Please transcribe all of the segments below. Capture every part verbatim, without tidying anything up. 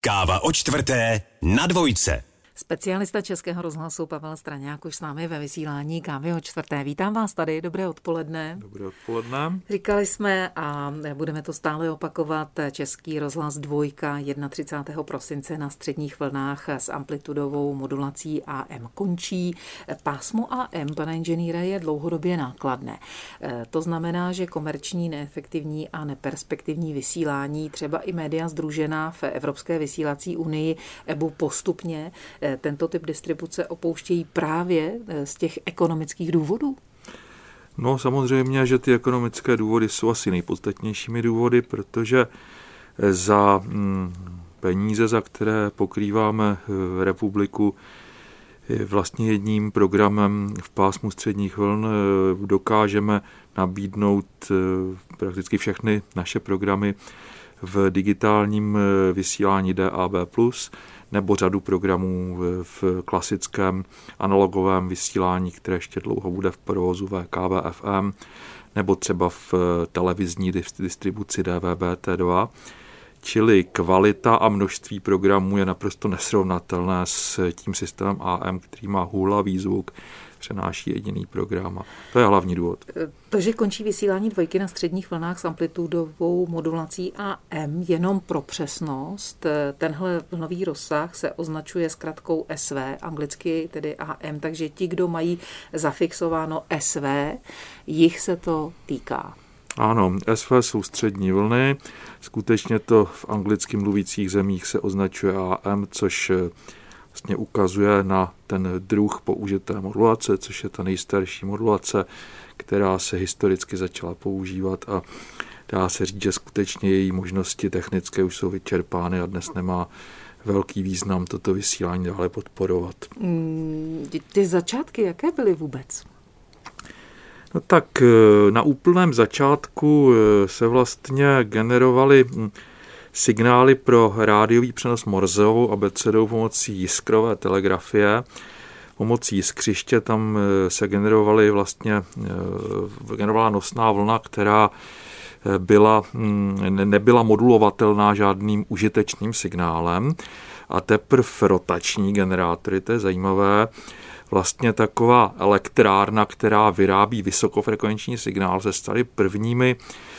Káva o čtvrté na dvojce. Specialista Českého rozhlasu Pavel Straňák už s námi ve vysílání Kávy o čtvrté. Vítám vás tady, dobré odpoledne. Dobré odpoledne. Říkali jsme a budeme to stále opakovat, Český rozhlas dvojka třicátého prvního prosince na středních vlnách s amplitudovou modulací A M končí. Pásmo A M, pane inženýre, je dlouhodobě nákladné. To znamená, že komerční, neefektivní a neperspektivní vysílání, třeba i média sdružená v Evropské vysílací unii E B U postupně tento typ distribuce opouštějí právě z těch ekonomických důvodů? No samozřejmě, že ty ekonomické důvody jsou asi nejpodstatnějšími důvody, protože za peníze, za které pokrýváme republiku vlastně jedním programem v pásmu středních vln, dokážeme nabídnout prakticky všechny naše programy v digitálním vysílání D A B plus, nebo řadu programů v klasickém analogovém vysílání, které ještě dlouho bude v provozu V K V F M, nebo třeba v televizní distribuci D V B T dva. Čili kvalita a množství programů je naprosto nesrovnatelné s tím systémem A M, který má hůlavý zvuk, přenáší jediný program. A to je hlavní důvod. To, že končí vysílání dvojky na středních vlnách s amplitudovou modulací A M, jenom pro přesnost, tenhle vlnový rozsah se označuje zkratkou S V, anglicky tedy A M, takže ti, kdo mají zafixováno S V, jich se to týká. Ano, S V jsou střední vlny, skutečně to v anglicky mluvících zemích se označuje A M, což vlastně ukazuje na ten druh použité modulace, což je ta nejstarší modulace, která se historicky začala používat a dá se říct, že skutečně její možnosti technické už jsou vyčerpány a dnes nemá velký význam toto vysílání dále podporovat. Mm, ty začátky jaké byly vůbec? No tak na úplném začátku se vlastně generovaly signály pro rádiový přenos Morseovou abecedou pomocí jiskrové telegrafie. Pomocí jiskřiště tam se generovaly vlastně, generovala nosná vlna, která byla, nebyla modulovatelná žádným užitečným signálem. A teprve rotační generátory, to je zajímavé, vlastně taková elektrárna, která vyrábí vysokofrekvenční signál, se staly prvními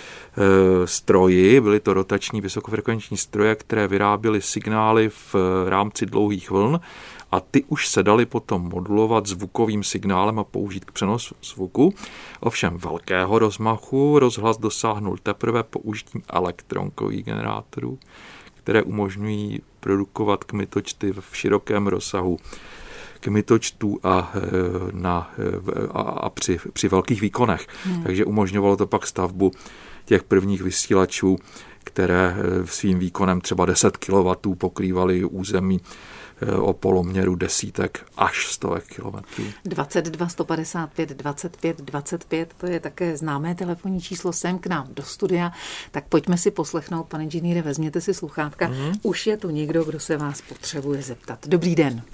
stroji, byly to rotační vysokofrekvenční stroje, které vyráběly signály v rámci dlouhých vln a ty už se daly potom modulovat zvukovým signálem a použít k přenosu zvuku. Ovšem velkého rozmachu rozhlas dosáhnul teprve použitím elektronkových generátorů, které umožňují produkovat kmitočty v širokém rozsahu kmitočtů a, na, a, a při, při velkých výkonech. Hmm. Takže umožňovalo to pak stavbu těch prvních vysílačů, které svým výkonem třeba deset kilowattů pokrývaly území o poloměru desítek až stovek kilometrů. dvacet dva sto padesát pět dvacet pět dvacet pět, to je také známé telefonní číslo sem k nám do studia. Tak pojďme si poslechnout, pane inženýre, vezměte si sluchátka. Mm-hmm. Už je tu někdo, kdo se vás potřebuje zeptat. Dobrý den.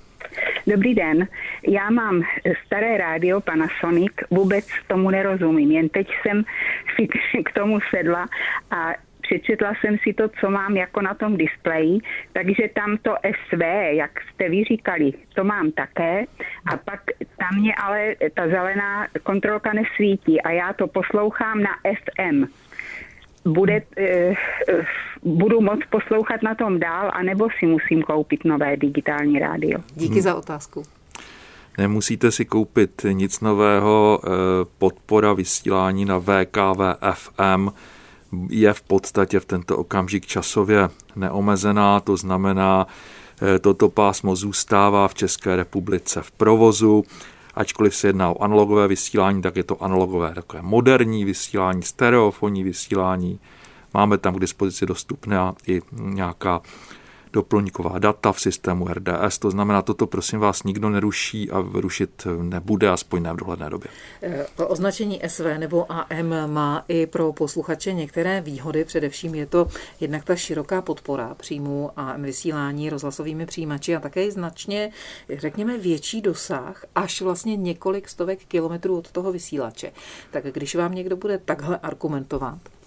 Dobrý den, já mám staré rádio Panasonic, vůbec tomu nerozumím, jen teď jsem si k tomu sedla a přečetla jsem si to, co mám jako na tom displeji, takže tam to S V, jak jste vy říkali, to mám také a pak tam mě ale ta zelená kontrolka nesvítí a já to poslouchám na F M. Bude, eh, budu moct poslouchat na tom dál, anebo si musím koupit nové digitální rádio? Díky hmm. za otázku. Nemusíte si koupit nic nového, podpora vysílání na V K V F M je v podstatě v tento okamžik časově neomezená, to znamená, toto pásmo zůstává v České republice v provozu. Ačkoliv se jedná o analogové vysílání, tak je to analogové takové moderní vysílání, stereofonní vysílání. Máme tam k dispozici dostupná i nějaká doplňková data v systému R D S, to znamená, toto prosím vás nikdo neruší a rušit nebude, aspoň ne v dohledné době. Označení S V nebo A M má i pro posluchače některé výhody, především je to jednak ta široká podpora příjmu A M vysílání rozhlasovými přijímači a také značně, řekněme, větší dosah, až vlastně několik stovek kilometrů od toho vysílače. Tak když vám někdo bude takhle argumentovat,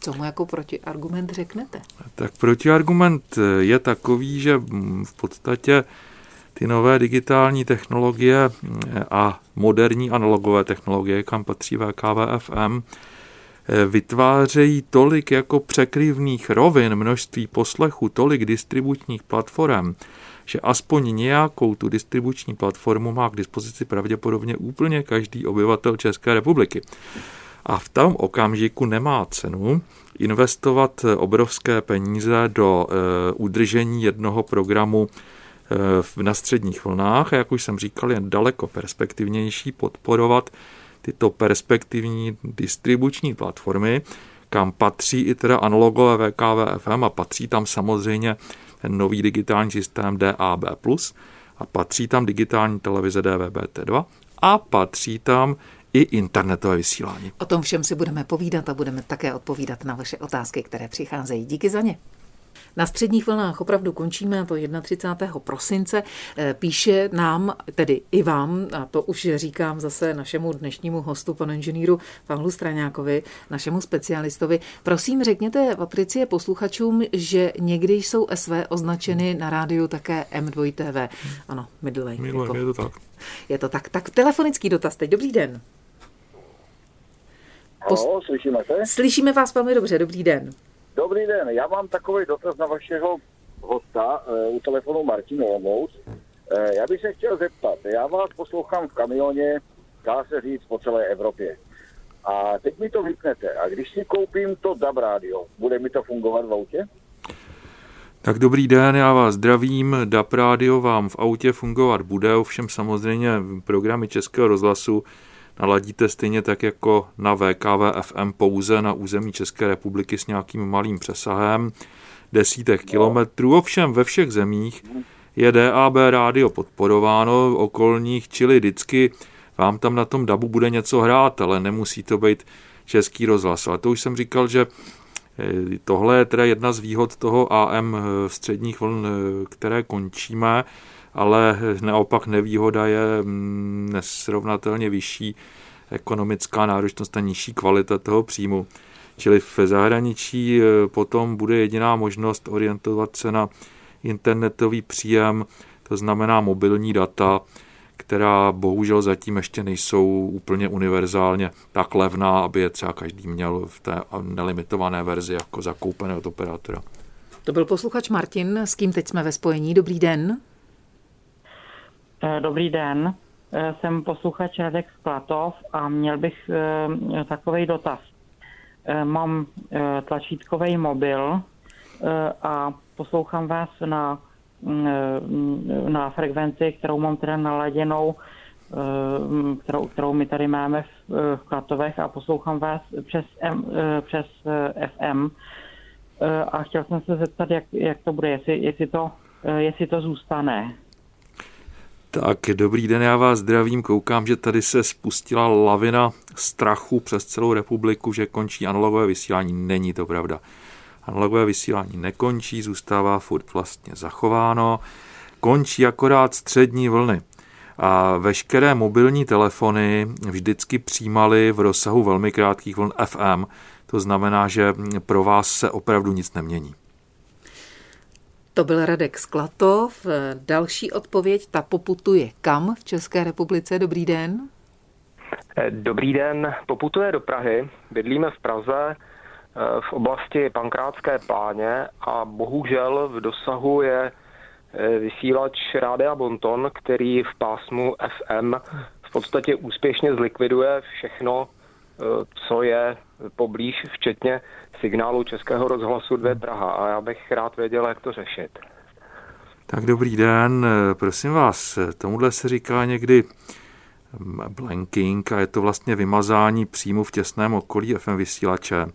Co mu jako protiargument řeknete? Tak protiargument je takový, že v podstatě ty nové digitální technologie a moderní analogové technologie, kam patří V K V F M, vytvářejí tolik jako překryvných rovin, množství poslechů, tolik distribučních platform, že aspoň nějakou tu distribuční platformu má k dispozici pravděpodobně úplně každý obyvatel České republiky. A v tom okamžiku nemá cenu investovat obrovské peníze do e, udržení jednoho programu e, na středních vlnách a jak už jsem říkal, je daleko perspektivnější podporovat tyto perspektivní distribuční platformy, kam patří i teda analogové V K V F M a patří tam samozřejmě ten nový digitální systém D A B plus, a patří tam digitální televize D V B T dva a patří tam i internetové vysílání. O tom všem si budeme povídat a budeme také odpovídat na vaše otázky, které přicházejí. Díky za ně. Na středních vlnách opravdu končíme, a to třicátého prvního prosince. Píše nám, tedy i vám, a to už říkám zase našemu dnešnímu hostu, panu inženýru Pavlu Straňákovi, našemu specialistovi. Prosím, řekněte, Patricie, posluchačům, že někdy jsou S V označeny na rádiu také M dva T V. Ano, Midley. Midley, jako, je to tak. Je to tak. Tak telefonický dotaz teď. Dobrý den. Pos... Halo, slyšíme se? Slyšíme vás velmi dobře. Dobrý den. Dobrý den, já mám takový dotaz na vašeho hosta u telefonu Martin Olomouc. Já bych se chtěl zeptat, já vás poslouchám v kamioně, dá se říct, po celé Evropě. A teď mi to vypnete. A když si koupím to D A B rádio, bude mi to fungovat v autě? Tak dobrý den, já vás zdravím. D A B rádio vám v autě fungovat bude, ovšem samozřejmě programy Českého rozhlasu naladíte stejně tak jako na V K V F M pouze na území České republiky s nějakým malým přesahem desítek kilometrů. Ovšem ve všech zemích je D A B rádio podporováno okolních, čili vždycky vám tam na tom dabu bude něco hrát, ale nemusí to být Český rozhlas. Ale to už jsem říkal, že tohle je teda jedna z výhod toho A M středních vln, které končíme, ale naopak nevýhoda je nesrovnatelně vyšší ekonomická náročnost a nižší kvalita toho příjmu. Čili v zahraničí potom bude jediná možnost orientovat se na internetový příjem, to znamená mobilní data, která bohužel zatím ještě nejsou úplně univerzálně tak levná, aby je třeba každý měl v té nelimitované verzi jako zakoupené od operátora. To byl posluchač Martin, s kým teď jsme ve spojení. Dobrý den. Dobrý den, jsem posluchač Radek Sklatov a měl bych takový dotaz. Mám tlačítkový mobil a poslouchám vás na, na frekvenci, kterou mám teda naladěnou, kterou, kterou my tady máme v, v Klatovech, a poslouchám vás přes, M, přes F M a chtěl jsem se zeptat, jak, jak to bude, jestli, jestli, to, jestli to zůstane. Tak dobrý den, já vás zdravím, koukám, že tady se spustila lavina strachu přes celou republiku, že končí analogové vysílání. Není to pravda. Analogové vysílání nekončí, zůstává furt vlastně zachováno, končí akorát střední vlny. A veškeré mobilní telefony vždycky přijímaly v rozsahu velmi krátkých vln F M, to znamená, že pro vás se opravdu nic nemění. To byl Radek Sklatov. Další odpověď, ta poputuje kam v České republice? Dobrý den. Dobrý den, poputuje do Prahy. Bydlíme v Praze v oblasti Pankrátské Pláně a bohužel v dosahu je vysílač Rádia Bonton, který v pásmu F M v podstatě úspěšně zlikviduje všechno, co je poblíž, včetně signálu Českého rozhlasu dva Praha, a já bych rád věděl, jak to řešit. Tak dobrý den, prosím vás, tomuhle se říká někdy blanking a je to vlastně vymazání příjmu v těsném okolí F M vysílače.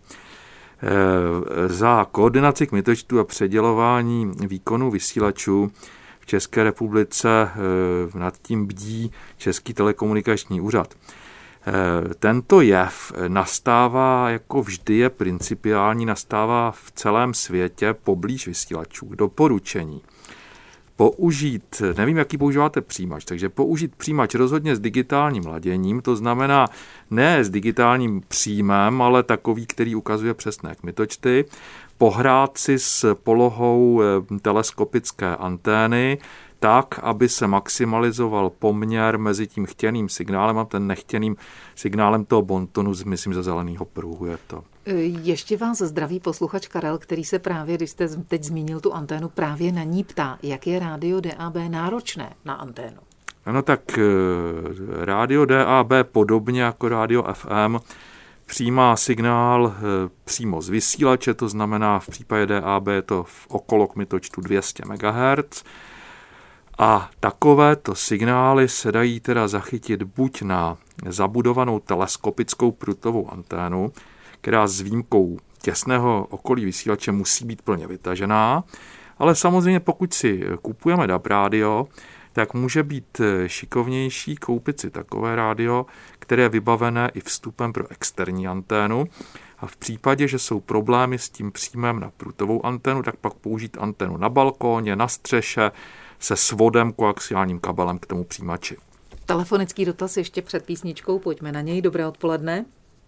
Za koordinaci kmitočtu a předělování výkonu vysílačů v České republice nad tím bdí Český telekomunikační úřad. Tento jev nastává, jako vždy je principiální, nastává v celém světě poblíž vysílačů. K doporučení. použít, nevím, jaký používáte přijímač, takže použít přijímač rozhodně s digitálním laděním, to znamená ne s digitálním příjmem, ale takový, který ukazuje přesné kmitočty, pohrát si s polohou teleskopické antény, tak, aby se maximalizoval poměr mezi tím chtěným signálem a ten nechtěným signálem toho bontonu, myslím, ze zeleného pruhu je to. Ještě vás zdraví posluchač Karel, který se právě, když jste teď zmínil tu anténu, právě na ní ptá, jak je rádio D A B náročné na anténu. Ano, tak rádio D A B podobně jako rádio F M přijímá signál přímo z vysílače, to znamená v případě D A B je to v okolo kmitočtu dvě stě megahertzů. A takovéto signály se dají teda zachytit buď na zabudovanou teleskopickou prutovou anténu, která s výjimkou těsného okolí vysílače musí být plně vytažená, ale samozřejmě pokud si kupujeme D A B rádio, tak může být šikovnější koupit si takové rádio, které je vybavené i vstupem pro externí anténu. A v případě, že jsou problémy s tím příjmem na prutovou anténu, tak pak použít anténu na balkóně, na střeše, se svodem, koaxiálním kabelem k tomu přijímači. Telefonický dotaz ještě před písničkou, pojďme na něj. Dobré odpoledne.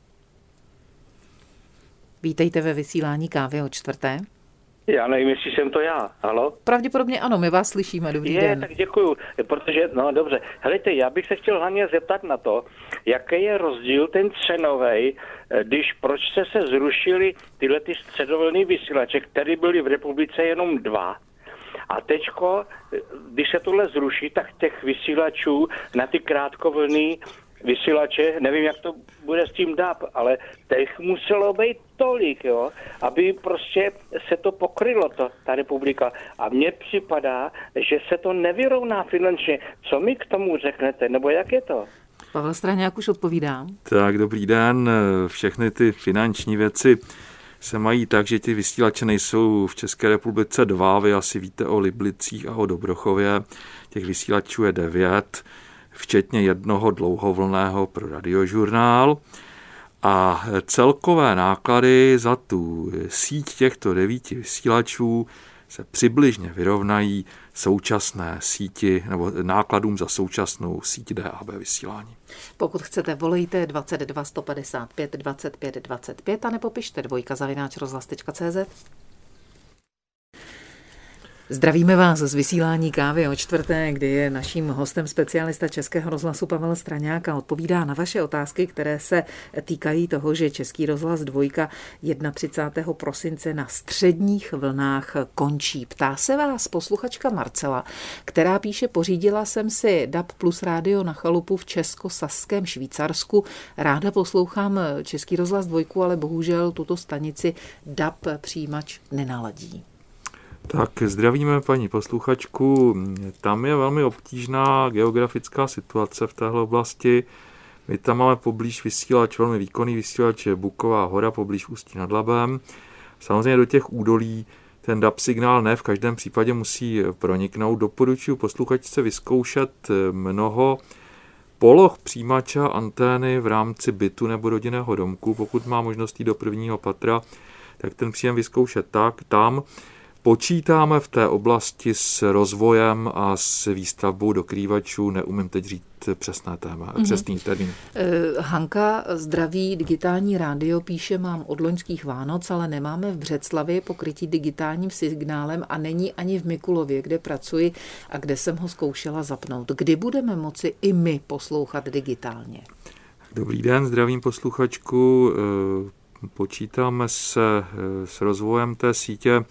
Vítejte ve vysílání Kávy o čtvrté. Já nevím, jestli jsem to já. Halo? Pravděpodobně ano, my vás slyšíme. Dobrý je, den. Tak děkuju, protože, no dobře. Helejte, já bych se chtěl hlavně zeptat na to, jaký je rozdíl ten cenovej, když proč se se zrušily tyhle ty středovlnné vysílače, které byly v republice jenom dva. A teďko, když se tohle zruší, tak těch vysílačů na ty krátkovlnný vysílače, nevím, jak to bude s tím D A B, ale těch muselo být tolik, jo, aby prostě se to pokrylo, to, ta republika. A mně připadá, že se to nevyrovná finančně. Co mi k tomu řeknete, nebo jak je to? Pavel Straňák už odpovídá. Tak, dobrý den. Všechny ty finanční věci se mají tak, že ty vysílače nejsou v České republice dva, vy asi víte o Liblicích a o Dobrochově, těch vysílačů je devět, včetně jednoho dlouhovlnného pro radiožurnál a celkové náklady za tu síť těchto devíti vysílačů se přibližně vyrovnají současné síti nebo nákladům za současnou síť D A B vysílání. Pokud chcete, volejte dvacet dva sto padesát pět dvacet pět dvacet pět a nebo pište dvojka zavináč rozhlas tečka cé zet. Zdravíme vás z vysílání Kávy o čtvrté, kdy je naším hostem specialista Českého rozhlasu Pavel Straňák a odpovídá na vaše otázky, které se týkají toho, že Český rozhlas dvojka třicátého prvního prosince na středních vlnách končí. Ptá se vás posluchačka Marcela, která píše, pořídila jsem si D A B plus rádio na chalupu v Českosaském Švýcarsku. Ráda poslouchám Český rozhlas dvojku, ale bohužel tuto stanici D A B přijímač nenaladí. Tak zdravíme paní posluchačku. Tam je velmi obtížná geografická situace v téhle oblasti. My tam máme poblíž vysílač, velmi výkonný vysílač Buková hora, poblíž Ústí nad Labem. Samozřejmě do těch údolí ten D A B signál ne v každém případě musí proniknout. Doporučuji posluchačce vyzkoušet mnoho poloh přijímače antény v rámci bytu nebo rodinného domku. Pokud má možnost jít do prvního patra, tak ten příjem vyzkoušet tak, tam. Počítáme v té oblasti s rozvojem a s výstavbou dokrývačů, neumím teď říct přesné téma, mm-hmm. přesný termín. Hanka zdraví digitální rádio píše, mám od loňských Vánoc, ale nemáme v Břeclavi pokrytí digitálním signálem a není ani v Mikulově, kde pracuji a kde jsem ho zkoušela zapnout. Kdy budeme moci i my poslouchat digitálně? Dobrý den, zdravím posluchačku. Počítáme se s rozvojem té sítě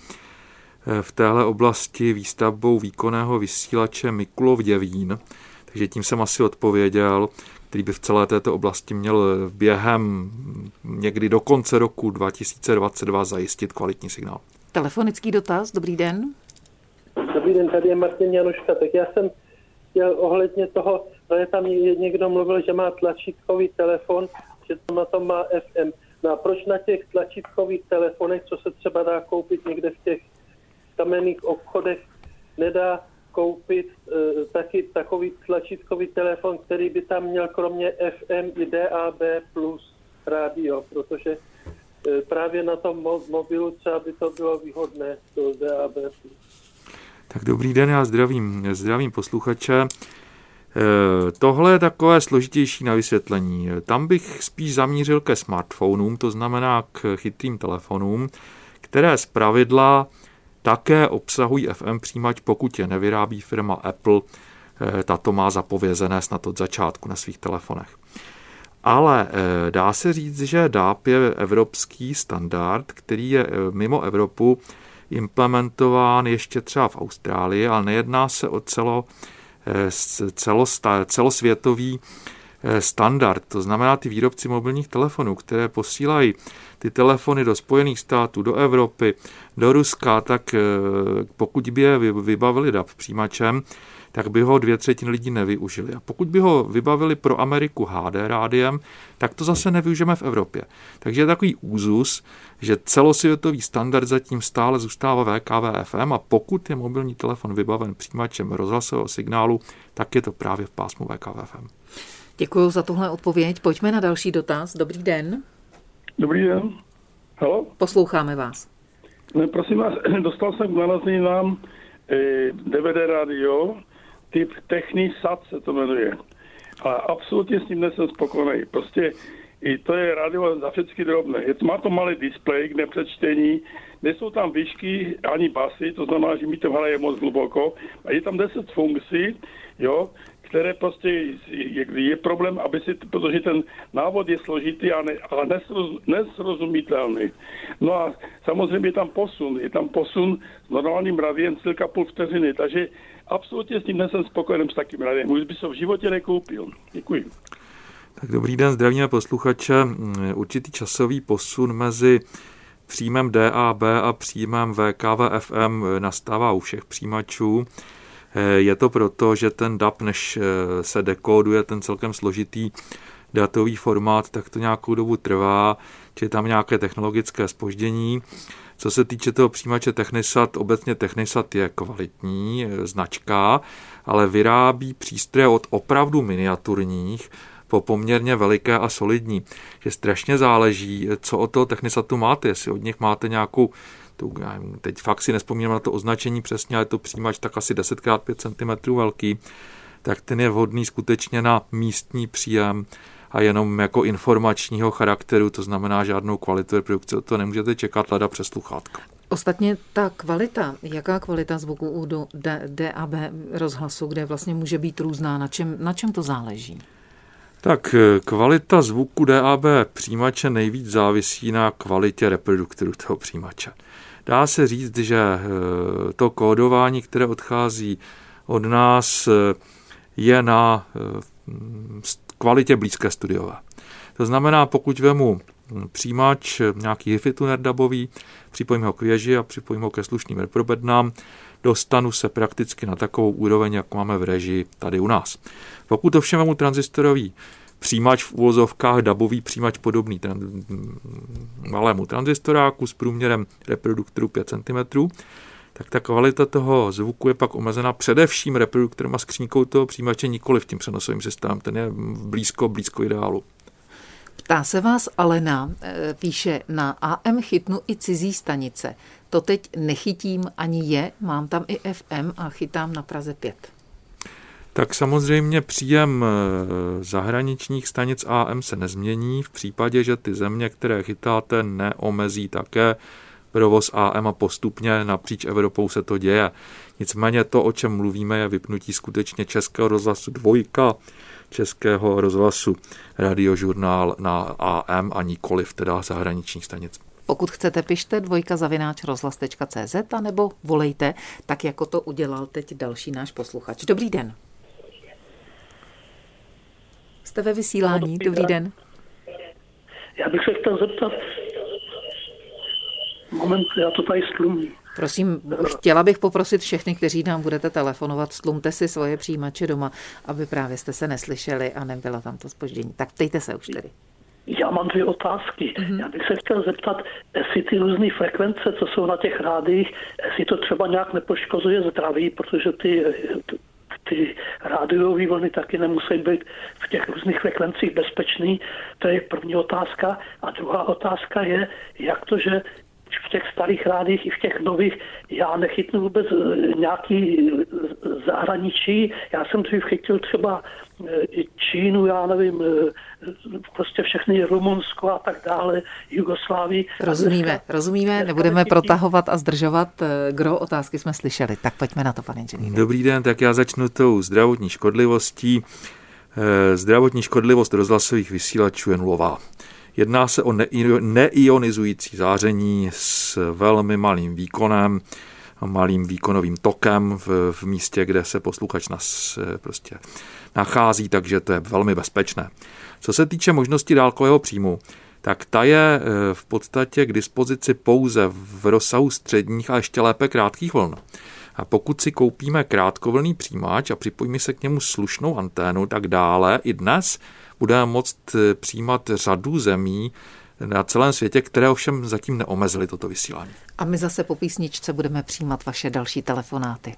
v téhle oblasti výstavbou výkonného vysílače Mikulov Děvín, takže tím jsem asi odpověděl, který by v celé této oblasti měl během někdy do konce roku dva tisíce dvacet dva zajistit kvalitní signál. Telefonický dotaz, dobrý den. Dobrý den, tady je Martin Januška, tak já jsem chtěl ohledně toho, že tam někdo mluvil, že má tlačítkový telefon, že to na tom má F M. No a proč na těch tlačítkových telefonech, co se třeba dá koupit někde v těch kamenných obchodech, nedá koupit e, taky takový tlačítkový telefon, který by tam měl kromě F M i D A B plus rádio, protože e, právě na tom mo- mobilu třeba by to bylo výhodné, to D A B plus. Tak dobrý den, já zdravím, zdravím posluchače. Tohle je takové složitější na vysvětlení. Tam bych spíš zamířil ke smartphonům, to znamená k chytrým telefonům, které zpravidla také obsahují F M přijímač, pokud je nevyrábí firma Apple. Tato má zapovězené snad od začátku na svých telefonech. Ale dá se říct, že D A B je evropský standard, který je mimo Evropu implementován ještě třeba v Austrálii, ale nejedná se o celo, celo, celosvětový standard. To znamená, ty výrobci mobilních telefonů, které posílají ty telefony do Spojených států, do Evropy, do Ruska, tak pokud by je vybavili D A B přijímačem, tak by ho dvě třetiny lidí nevyužili. A pokud by ho vybavili pro Ameriku H D rádiem, tak to zase nevyužijeme v Evropě. Takže je takový úzus, že celosvětový standard zatím stále zůstává V K V F M a pokud je mobilní telefon vybaven přijímačem rozhlasového signálu, tak je to právě v pásmu V K V F M. Děkuji za tuhle odpověď. Pojďme na další dotaz. Dobrý den. Dobrý den. Halo? Posloucháme vás. Ne, prosím vás, dostal jsem k narozeninám eh, D V D rádio, typ Technisat se to jmenuje. Ale absolutně s tím nejsem spokojený. Prostě i to je rádio za všechny drobné. Je, má to malý displej k nepřečtení, nejsou tam výšky ani basy, to znamená, že mi to hraje moc hluboko. A je tam deset funkcí, jo, které prostě je, je problém, aby si, protože ten návod je složitý, ale, ale nesroz, nesrozumitelný. No a samozřejmě je tam posun, je tam posun s normálním radiem cirka půl vteřiny, takže absolutně s tím nejsem spokojený s takým radiem. Už by se v životě nekoupil. Děkuji. Tak dobrý den, zdravíme posluchače. Určitý časový posun mezi příjmem D A B a příjmem V K V F M nastává u všech přijímačů. Je to proto, že ten D A B, než se dekóduje ten celkem složitý datový formát, tak to nějakou dobu trvá, či je tam nějaké technologické zpoždění. Co se týče toho přijímače Technisat, obecně Technisat je kvalitní značka, ale vyrábí přístroje od opravdu miniaturních po poměrně veliké a solidní. Že strašně záleží, co od toho Technisatu máte, jestli od nich máte nějakou, tu, teď fakt si nespomínám na to označení přesně, ale je to přijímač tak asi deset krát pět centimetrů velký, tak ten je vhodný skutečně na místní příjem a jenom jako informačního charakteru, to znamená žádnou kvalitu reprodukce, to nemůžete čekat leda přes sluchátko. Ostatně ta kvalita, jaká kvalita zvuku u D A B rozhlasu, kde vlastně může být různá, na čem, na čem to záleží? Tak kvalita zvuku D A B přijímače nejvíc závisí na kvalitě reproduktoru toho přijímače. Dá se říct, že to kódování, které odchází od nás, je na kvalitě blízké studiové. To znamená, pokud vemu přijímač nějaký Hi-Fi tuner dabový, připojím ho k věži a připojím ho ke slušným reprobednám, dostanu se prakticky na takovou úroveň, jak máme v režii tady u nás. Pokud ovšem vemu tranzistorový přijímač v úvozovkách, dabový přijímač podobný tran- malému tranzistoráku s průměrem reproduktoru pět centimetrů, tak ta kvalita toho zvuku je pak omezena především reproduktorem a skřínkou toho přijímače, nikoli v tím přenosovým systémem. Ten je blízko, blízko ideálu. Ptá se vás Alena, píše, na A M chytnu i cizí stanice. To teď nechytím ani je, mám tam i F M a chytám na Praze pět. Tak samozřejmě příjem zahraničních stanic A M se nezmění v případě, že ty země, které chytáte, neomezí také provoz A M a postupně napříč Evropou se to děje. Nicméně to, o čem mluvíme, je vypnutí skutečně Českého rozhlasu dvojka, Českého rozhlasu radiožurnál na A M a nikoliv teda zahraničních stanic. Pokud chcete, pište dvojka zavináč rozhlas tečka cé zet a nebo volejte, tak jako to udělal teď další náš posluchač. Dobrý den. Jste ve vysílání. Dobrý, Dobrý den. Já bych se chtěl zeptat. Moment, já to tady stlumím. Prosím, chtěla bych poprosit všechny, kteří nám budete telefonovat, stlumte si svoje přijímače doma, aby právě jste se neslyšeli a nebyla tam to zpoždění. Tak ptejte se už tedy. Já mám dvě otázky. Mm-hmm. Já bych se chtěl zeptat, jestli ty různé frekvence, co jsou na těch rádiích, jestli to třeba nějak nepoškozuje zdraví, protože ty, ty rádiové vlny taky nemusí být v těch různých frekvencích bezpečný. To je první otázka. A druhá otázka je, jak to, že v těch starých rádích i v těch nových já nechytnu vůbec nějaký zahraničí. Já jsem dřív chytil třeba Čínu, já nevím, prostě všechny Rumunsko a tak dále, Jugoslávii. Rozumíme, dneska, rozumíme, dneska nebudeme protahovat a zdržovat. Gro otázky jsme slyšeli, tak pojďme na to, pane inženýře. Dobrý den, tak já začnu tou zdravotní škodlivostí. Zdravotní škodlivost rozhlasových vysílačů je nulová. Jedná se o neionizující záření s velmi malým výkonem, malým výkonovým tokem v, v místě, kde se posluchač nás prostě nachází, takže to je velmi bezpečné. Co se týče možnosti dálkového příjmu, tak ta je v podstatě k dispozici pouze v rozsahu středních a ještě lépe krátkých vln. A pokud si koupíme krátkovlnný přijímač a připojíme se k němu slušnou anténu, tak dále i dnes budeme moct přijímat řadu zemí na celém světě, které ovšem zatím neomezily toto vysílání. A my zase po písničce budeme přijímat vaše další telefonáty.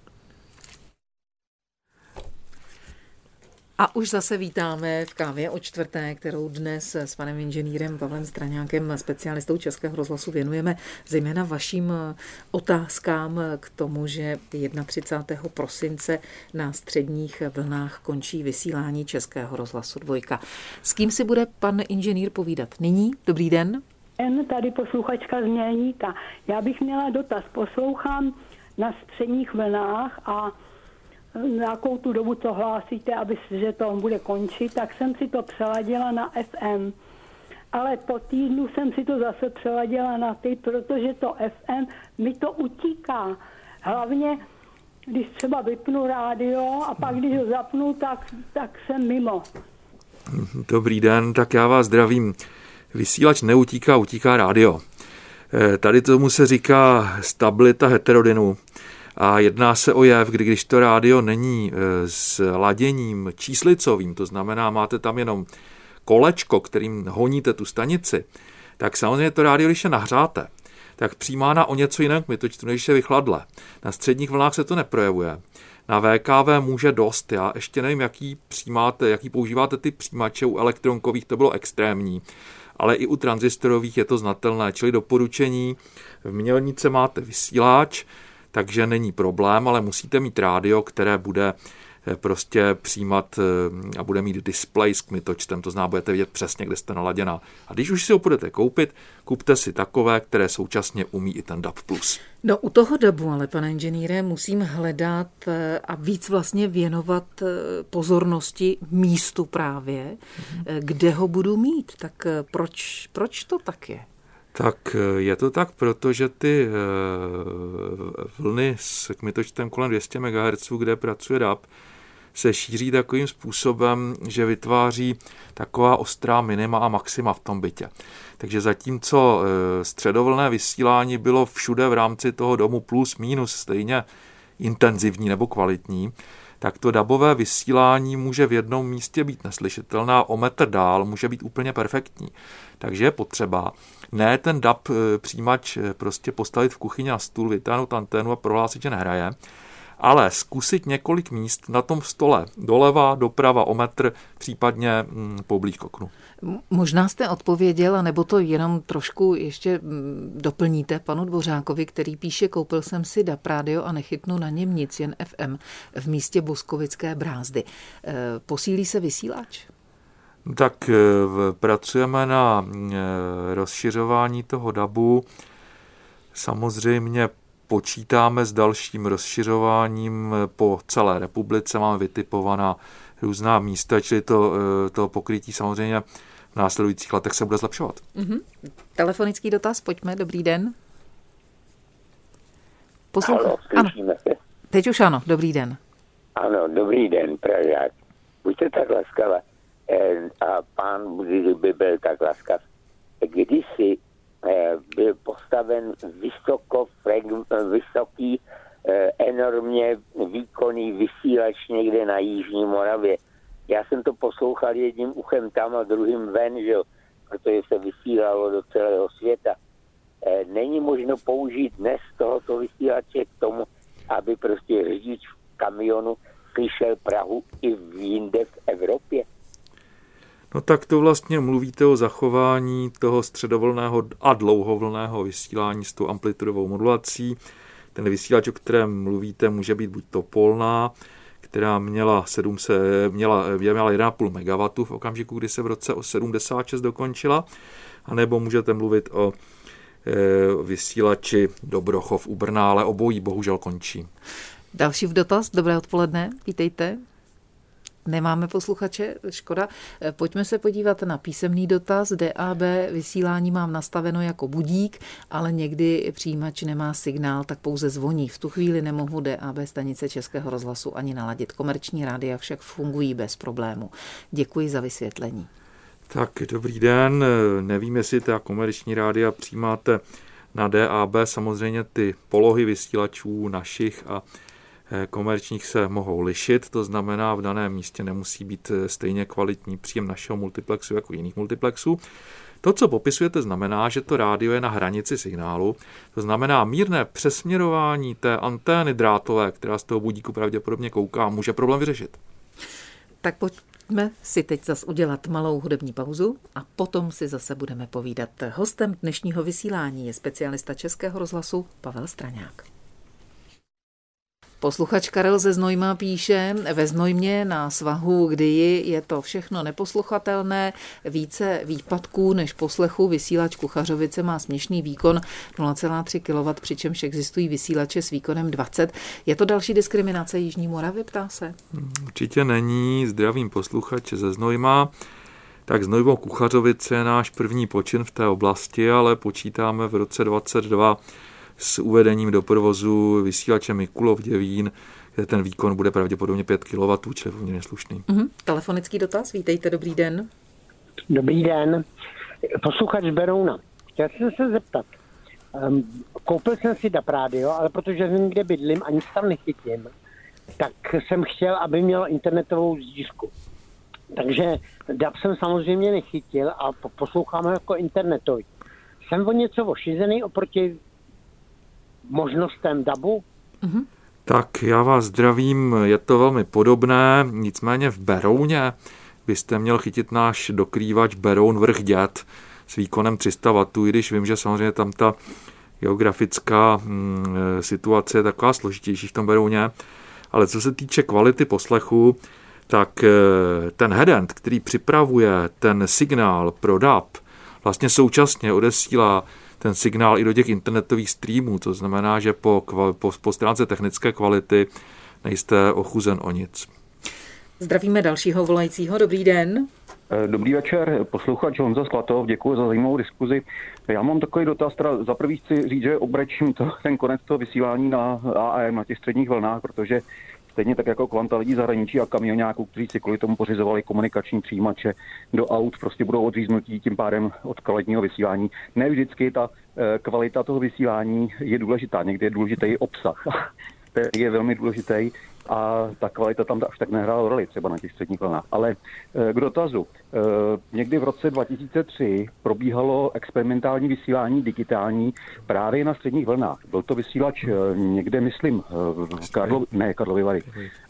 A už zase vítáme v kávě o čtvrté, kterou dnes s panem inženýrem Pavlem Straňákem, specialistou Českého rozhlasu, věnujeme zejména vašim otázkám k tomu, že třicátého prvního prosince na středních vlnách končí vysílání Českého rozhlasu dvojka. S kým si bude pan inženýr povídat nyní? Dobrý den. Tady posluchačka z Mělníka. Já bych měla dotaz. Poslouchám na středních vlnách a nějakou tu dobu, co hlásíte, aby, že to bude končit, tak jsem si to přeladila na F M. Ale po týdnu jsem si to zase přeladila na ty, protože to F M mi to utíká. Hlavně, když třeba vypnu rádio a pak, když ho zapnu, tak, tak jsem mimo. Dobrý den, tak já vás zdravím. Vysílač neutíká, utíká rádio. Tady tomu se říká stabilita heterodynu. A jedná se o jev, kdy když to rádio není s laděním číslicovým, to znamená, máte tam jenom kolečko, kterým honíte tu stanici, tak samozřejmě to rádio, když je nahřáte, tak přijímá na o něco jiného kmitočtu, než je vychladle. Na středních vlnách se to neprojevuje. Na V K V může dost. Já ještě nevím, jaký přijímáte, jaký používáte ty přijímače. U elektronkových to bylo extrémní, ale i u tranzistorových je to znatelné. Čili doporučení, v mělnice máte vysíláč, takže není problém, ale musíte mít rádio, které bude prostě přijímat a bude mít display s kmitočtem, to znamená, budete vidět přesně, kde jste naladěná. A když už si ho budete koupit, kupte si takové, které současně umí i ten D A B plus. No u toho D A B u, ale pane inženýre, musím hledat a víc vlastně věnovat pozornosti místu právě, mm-hmm. kde ho budu mít. Tak proč, proč to tak je? Tak je to tak, protože ty vlny s kmitočtem kolem dvě stě megahertzů, kde pracuje D A B, se šíří takovým způsobem, že vytváří taková ostrá minima a maxima v tom bytě. Takže zatímco středovlnné vysílání bylo všude v rámci toho domu plus minus stejně intenzivní nebo kvalitní, tak to dabové vysílání může v jednom místě být neslyšitelné a o metr dál může být úplně perfektní. Takže je potřeba ne ten D A B přijímač prostě postavit v kuchyni na stůl, vytáhnout anténu a prohlásit, že nehraje, ale zkusit několik míst na tom stole, doleva, doprava o metr, případně mm, poblíž k oknu. Možná jste odpověděl, nebo to jenom trošku ještě doplníte panu Dvořákovi, který píše, koupil jsem si D A B rádio a nechytnu na něm nic, jen F M v místě Boskovické Brázdy. Posílí se vysílač? Tak pracujeme na rozšiřování toho D A B u. Samozřejmě počítáme s dalším rozšiřováním po celé republice. Máme vytipovaná různá místa, čili to, to pokrytí samozřejmě v následujících letech se bude zlepšovat. Mm-hmm. Telefonický dotaz, pojďme, dobrý den. Poslouchám. Ano, teď už ano, dobrý den. Ano, dobrý den, Pražák. Buďte tak laskavá. A pán Budy by byl tak laskav. Kdysi byl postaven vysoko, vysoký, enormně výkonný vysílač někde na Jižní Moravě. Já jsem to poslouchal jedním uchem tam a druhým ven, že jo, protože se vysílalo do celého světa. Není možno použít dnes tohoto vysílače k tomu, aby prostě řidič v kamionu slyšel Prahu i jinde v Evropě? No tak to vlastně mluvíte o zachování toho středovlného a dlouhovlného vysílání s tou amplitudovou modulací. Ten vysílač, o kterém mluvíte, může být buď to polná, která měla, sedm set, měla, měla jedna celá pět megawattu v okamžiku, kdy se v roce sedmdesát šest dokončila, anebo můžete mluvit o e, vysílači Dobrochov u Brna, ale obojí bohužel končí. Další v dotaz, dobré odpoledne, vítejte. Nemáme posluchače, škoda. Pojďme se podívat na písemný dotaz. D A B vysílání mám nastaveno jako budík, ale někdy přijímač nemá signál, tak pouze zvoní. V tu chvíli nemohu D A B stanice Českého rozhlasu ani naladit. Komerční rádia však fungují bez problému. Děkuji za vysvětlení. Tak, dobrý den. Nevím, jestli ta komerční rádia přijímáte na D A B. Samozřejmě ty polohy vysílačů našich a komerčních se mohou lišit, to znamená, v daném místě nemusí být stejně kvalitní příjem našeho multiplexu jako jiných multiplexů. To, co popisujete, znamená, že to rádio je na hranici signálu, to znamená mírné přesměrování té antény drátové, která z toho budíku pravděpodobně kouká, může problém vyřešit. Tak pojďme si teď zase udělat malou hudební pauzu a potom si zase budeme povídat. Hostem dnešního vysílání je specialista Českého rozhlasu Pavel Straňák. Posluchač Karel ze Znojma píše, ve Znojmě na svahu Gdyji je to všechno neposluchatelné, více výpadků než poslechu, vysílač Kuchařovice má směšný výkon nula celá tři kilowattů, přičemž existují vysílače s výkonem dvacet. Je to další diskriminace Jižní Moravy, ptá se? Určitě není, zdravím posluchače ze Znojma. Tak Znojmo Kuchařovice je náš první počin v té oblasti, ale počítáme v roce dvacet dva s uvedením do provozu vysílače Mikulov Děvín, kde ten výkon bude pravděpodobně pět kilowattů, čili poměrně slušný. Mm-hmm. Telefonický dotaz, vítejte, dobrý den. Dobrý den, posluchač z Berouna. Chtěl jsem se zeptat, um, koupil jsem si D A B rádio, ale protože jsem někde bydlím a nic tam nechytím, tak jsem chtěl, aby mělo internetovou zdížku. Takže D A B jsem samozřejmě nechytil a poslouchám ho jako internetový. Jsem o něco ošizený oproti možnostem D A Bu? Mm-hmm. Tak já vás zdravím, je to velmi podobné, nicméně v Berouně byste měl chytit náš dokrývač Beroun Vrch Děd s výkonem tři sta wattů, i když vím, že samozřejmě tam ta geografická hm, situace je taková složitější v tom Berouně, ale co se týče kvality poslechu, tak ten headend, který připravuje ten signál pro D A B, vlastně současně odesílá ten signál i do těch internetových streamů, to znamená, že po, po, po stránce technické kvality nejste ochuzen o nic. Zdravíme dalšího volajícího, dobrý den. Dobrý večer, posluchač Honza Sklatov, děkuji za zajímavou diskuzi. Já mám takový dotaz, teda za prvý chci říct, že obrečím to, ten konec toho vysílání na A A M, na těch středních vlnách, protože stejně tak jako kvanta lidí zahraničí a kamionáků, kteří si kvůli tomu pořizovali komunikační přijímače do aut, prostě budou odříznutí tím pádem od kvalitního vysílání. Ne vždycky ta kvalita toho vysílání je důležitá, někdy je důležitý obsah, který je velmi důležitý a ta kvalita tam až tak nehrála roli, třeba na těch středních vlnách. Ale k dotazu. Někdy v roce dva tisíce tři probíhalo experimentální vysílání digitální právě na středních vlnách. Byl to vysílač někde, myslím, v Karlo, ne, Karlovy Vary.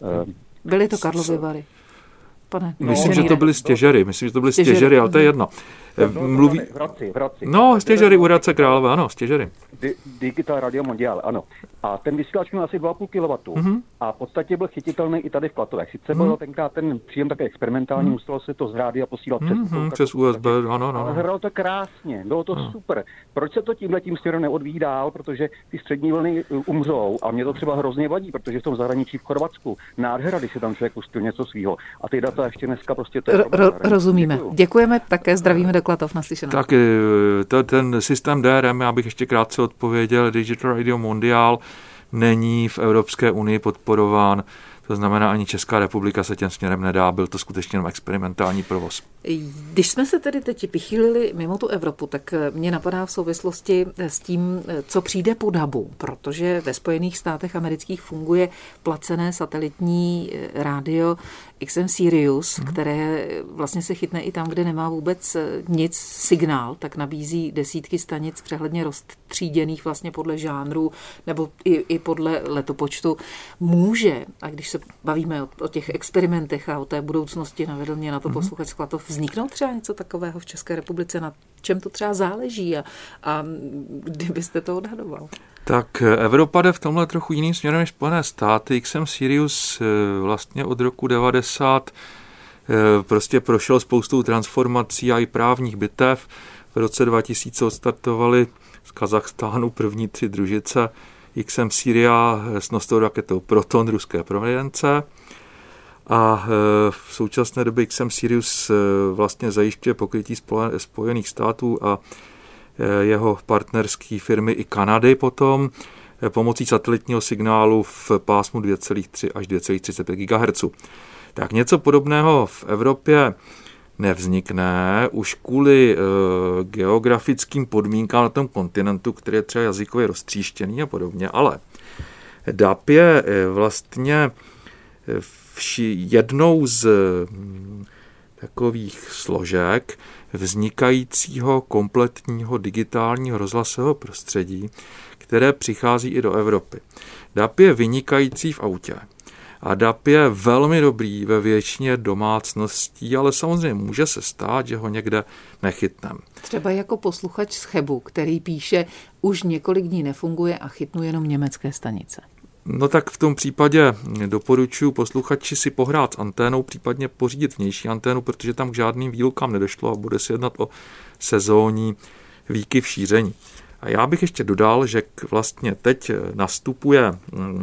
Byly to Karlovy Vary. Pane, no, myslím, že to byly stěžery, myslím, že to byly stěžery, stěžery ale to je jedno. Mluví... V Hradci, v Hradci. No, stěžery u Hradce Králové, ano, stěžery. Di- Digital Radio Mondial, ano. A ten vysílač měl asi dva a půl kilowattu mm-hmm. a v podstatě byl chytitelný i tady v Klatovech. Sice mm-hmm. byl tenkrát ten příjem také experimentální, mm-hmm. muselo se to z rádia posílat přes, mm-hmm, přes U S B, ano, ano. Ale hralo to krásně, bylo to no. super. Proč se to tímhletím směrem neodvíjí dál, protože ty střední vlny umřou a mě to třeba hrozně vadí, protože v tom zahraničí v Chorvatsku nádhera, když se tam člověk pustil něco svýho. A ty data ještě dneska prostě to je Ro- Rozumíme. Děkuju. Děkujeme, také zdravíme do Klatov, naslyšenou. Tak to, ten systém D R M, já bych ještě krátce odpověděl, Digital Radio Mondial není v Evropské unii podporován, to znamená, ani Česká republika se těm směrem nedá, byl to skutečně jenom experimentální provoz. Když jsme se tedy teď vychýlili mimo tu Evropu, tak mě napadá v souvislosti s tím, co přijde po D A Bu, protože ve Spojených státech amerických funguje placené satelitní rádio X M Sirius, hmm. které vlastně se chytne i tam, kde nemá vůbec nic signál, tak nabízí desítky stanic přehledně roztříděných vlastně podle žánru nebo i, i podle letopočtu. Může, a když se bavíme o, o těch experimentech a o té budoucnosti, navedl mě na to posluchač Sklatov. Vzniknou třeba něco takového v České republice, na čem to třeba záleží a, a kdybyste to odhadoval? Tak Evropa jde v tomhle trochu jiným směrem než Spojené státy. X M Sirius vlastně od roku devadesát prostě prošel spoustou transformací a i právních bitev. V roce dva tisíce odstartovali z Kazachstánu první tři družice X M Syria s nosnou raketou Proton ruské provenience. A v současné době X M Sirius vlastně zajišťuje pokrytí Spojených států a jeho partnerské firmy i Kanady potom pomocí satelitního signálu v pásmu dvě celá tři až dvě celá třicet pět gigahertzů. Tak něco podobného v Evropě nevznikne už kvůli e, geografickým podmínkám na tom kontinentu, který je třeba jazykově roztříštěný a podobně, ale D A P je vlastně vši, jednou z m, takových složek vznikajícího kompletního digitálního rozhlasového prostředí, které přichází i do Evropy. D A P je vynikající v autě. A D A P je velmi dobrý ve většině domácností, ale samozřejmě může se stát, že ho někde nechytneme. Třeba jako posluchač z Chebu, který píše, už několik dní nefunguje a chytnu jenom německé stanice. No tak v tom případě doporučuji posluchači si pohrát s anténou, případně pořídit vnější anténu, protože tam k žádným výlukám nedošlo a bude se jednat o sezónní výkyv šíření. A já bych ještě dodal, že vlastně teď nastupuje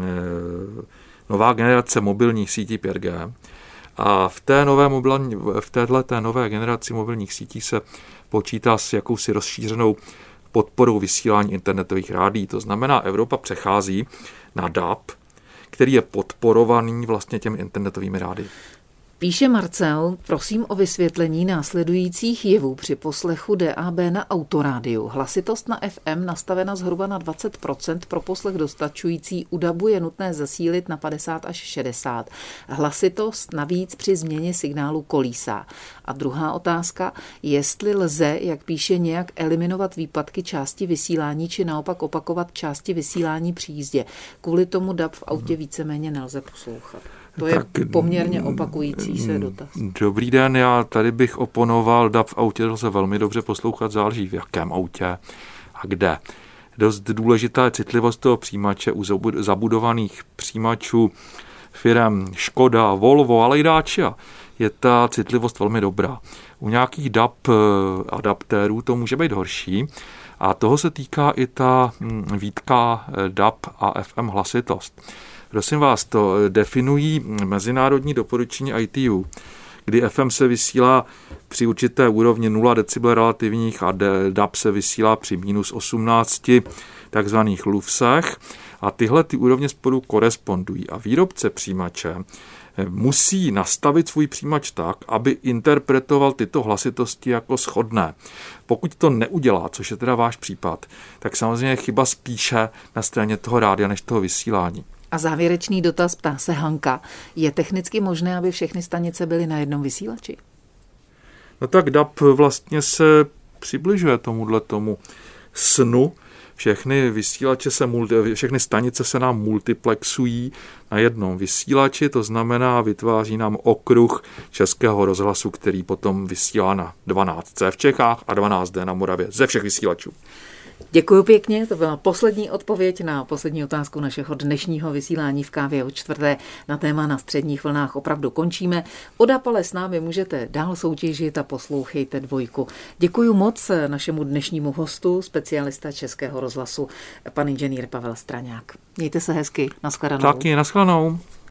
nová generace mobilních sítí pět G a v té nové mobilní, v této nové generaci mobilních sítí se počítá s jakousi rozšířenou podporou vysílání internetových rádií. To znamená, Evropa přechází na D A P, který je podporovaný vlastně těmi internetovými rádii. Píše Marcel, prosím o vysvětlení následujících jevů při poslechu D A B na autorádiu. Hlasitost na F M nastavena zhruba na dvacet procent, pro poslech dostačující, u D A Bu je nutné zasílit na padesát až šedesát. Hlasitost navíc při změně signálu kolísá. A druhá otázka, jestli lze, jak píše, nějak eliminovat výpadky části vysílání, či naopak opakovat části vysílání při jízdě. Kvůli tomu D A B v autě víceméně nelze poslouchat. To je tak poměrně opakující se dotaz. Dobrý den, já tady bych oponoval, D A B v autě lze velmi dobře poslouchat, záleží v jakém autě a kde. Dost důležitá je citlivost toho přijímače u zabudovaných přijímačů firem Škoda, Volvo, ale i Dacia. Je ta citlivost velmi dobrá. U nějakých D A B adaptérů to může být horší a toho se týká i ta výtka D A B a F M hlasitost. Prosím vás, to definují mezinárodní doporučení I T U, kdy F M se vysílá při určité úrovni nula decibel relativních a D A B se vysílá při minus osmnácti takzvaných lufsech a tyhle ty úrovně spolu korespondují. A výrobce přijímače musí nastavit svůj přijímač tak, aby interpretoval tyto hlasitosti jako shodné. Pokud to neudělá, což je teda váš případ, tak samozřejmě je chyba spíše na straně toho rádia než toho vysílání. A závěrečný dotaz, ptá se Hanka. Je technicky možné, aby všechny stanice byly na jednom vysílači? No tak D A B vlastně se přibližuje tomuhle tomu snu. Všechny vysílače se, všechny stanice se nám multiplexují na jednom vysílači, to znamená, vytváří nám okruh Českého rozhlasu, který potom vysílá na dvanáct C v Čechách a dvanáct D na Moravě ze všech vysílačů. Děkuji pěkně, to byla poslední odpověď na poslední otázku našeho dnešního vysílání v Kávě o čtvrté. Na téma Na středních vlnách opravdu končíme. O D A P ale s námi můžete dál soutěžit a poslouchejte dvojku. Děkuji moc našemu dnešnímu hostu, specialista Českého rozhlasu, pan inženýr Pavel Straňák. Mějte se hezky, nashledanou. Taky, nashledanou.